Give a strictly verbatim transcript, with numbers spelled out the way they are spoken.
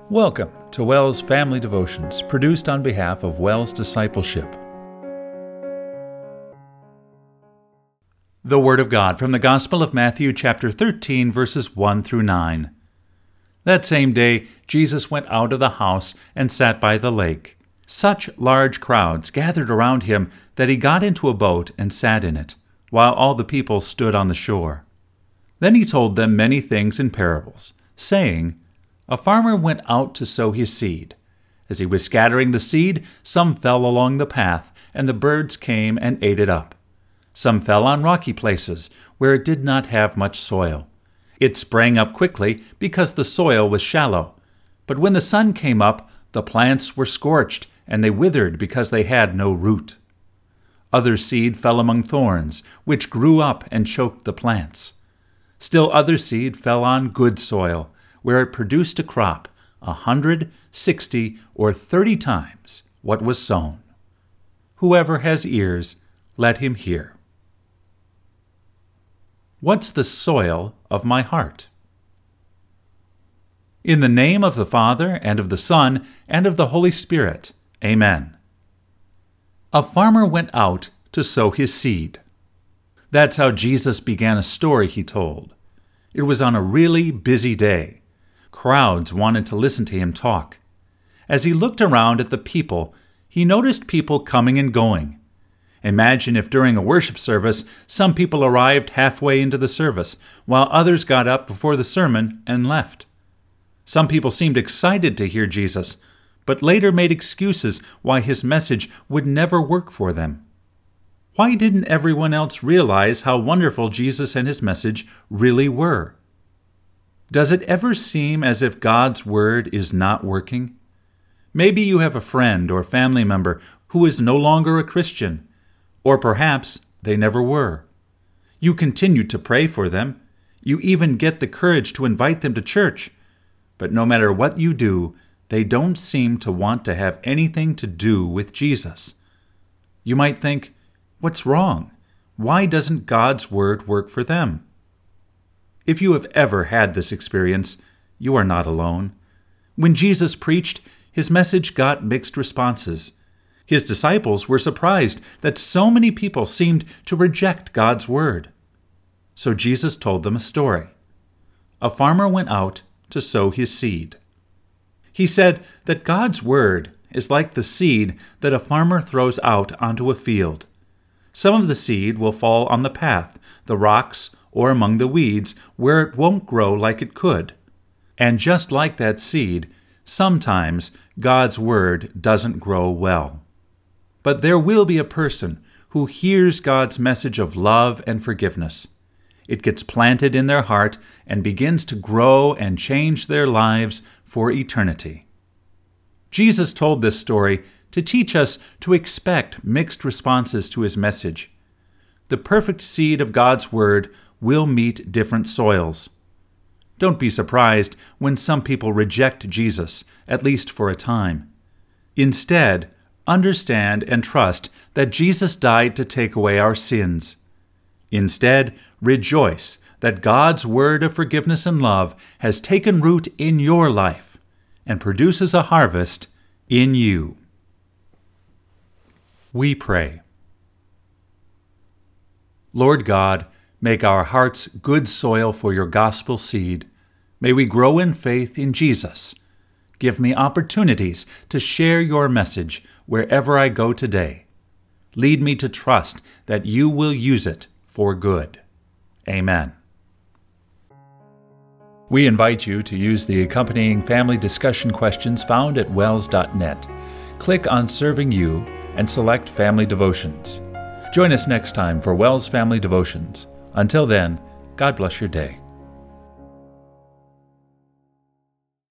Welcome to WELS Family Devotions, produced on behalf of WELS Discipleship. The Word of God from the Gospel of Matthew, chapter thirteen, verses one through nine. That same day, Jesus went out of the house and sat by the lake. Such large crowds gathered around him that he got into a boat and sat in it, while all the people stood on the shore. Then he told them many things in parables, saying, A farmer went out to sow his seed. As he was scattering the seed, some fell along the path, and the birds came and ate it up. Some fell on rocky places, where it did not have much soil. It sprang up quickly because the soil was shallow. But when the sun came up, the plants were scorched, and they withered because they had no root. Other seed fell among thorns, which grew up and choked the plants. Still other seed fell on good soil, where it produced a crop, a hundred, sixty, or thirty times what was sown. Whoever has ears, let him hear. What's the soil of my heart? In the name of the Father, and of the Son, and of the Holy Spirit. Amen. A farmer went out to sow his seed. That's how Jesus began a story he told. It was on a really busy day. Crowds wanted to listen to him talk. As he looked around at the people, he noticed people coming and going. Imagine if during a worship service, some people arrived halfway into the service, while others got up before the sermon and left. Some people seemed excited to hear Jesus, but later made excuses why his message would never work for them. Why didn't everyone else realize how wonderful Jesus and his message really were? Does it ever seem as if God's Word is not working? Maybe you have a friend or family member who is no longer a Christian, or perhaps they never were. You continue to pray for them. You even get the courage to invite them to church. But no matter what you do, they don't seem to want to have anything to do with Jesus. You might think, what's wrong? Why doesn't God's Word work for them? If you have ever had this experience, you are not alone. When Jesus preached, his message got mixed responses. His disciples were surprised that so many people seemed to reject God's Word. So Jesus told them a story. A farmer went out to sow his seed. He said that God's Word is like the seed that a farmer throws out onto a field. Some of the seed will fall on the path, the rocks, or among the weeds, where it won't grow like it could. And just like that seed, sometimes God's Word doesn't grow well. But there will be a person who hears God's message of love and forgiveness. It gets planted in their heart and begins to grow and change their lives for eternity. Jesus told this story to teach us to expect mixed responses to his message. The perfect seed of God's Word will meet different soils. Don't be surprised when some people reject Jesus, at least for a time. Instead, understand and trust that Jesus died to take away our sins. Instead, rejoice that God's Word of forgiveness and love has taken root in your life and produces a harvest in you. We pray. Lord God, make our hearts good soil for your gospel seed. May we grow in faith in Jesus. Give me opportunities to share your message wherever I go today. Lead me to trust that you will use it for good. Amen. We invite you to use the accompanying family discussion questions found at wels dot net. Click on Serving You and select Family Devotions. Join us next time for WELS Family Devotions. Until then, God bless your day.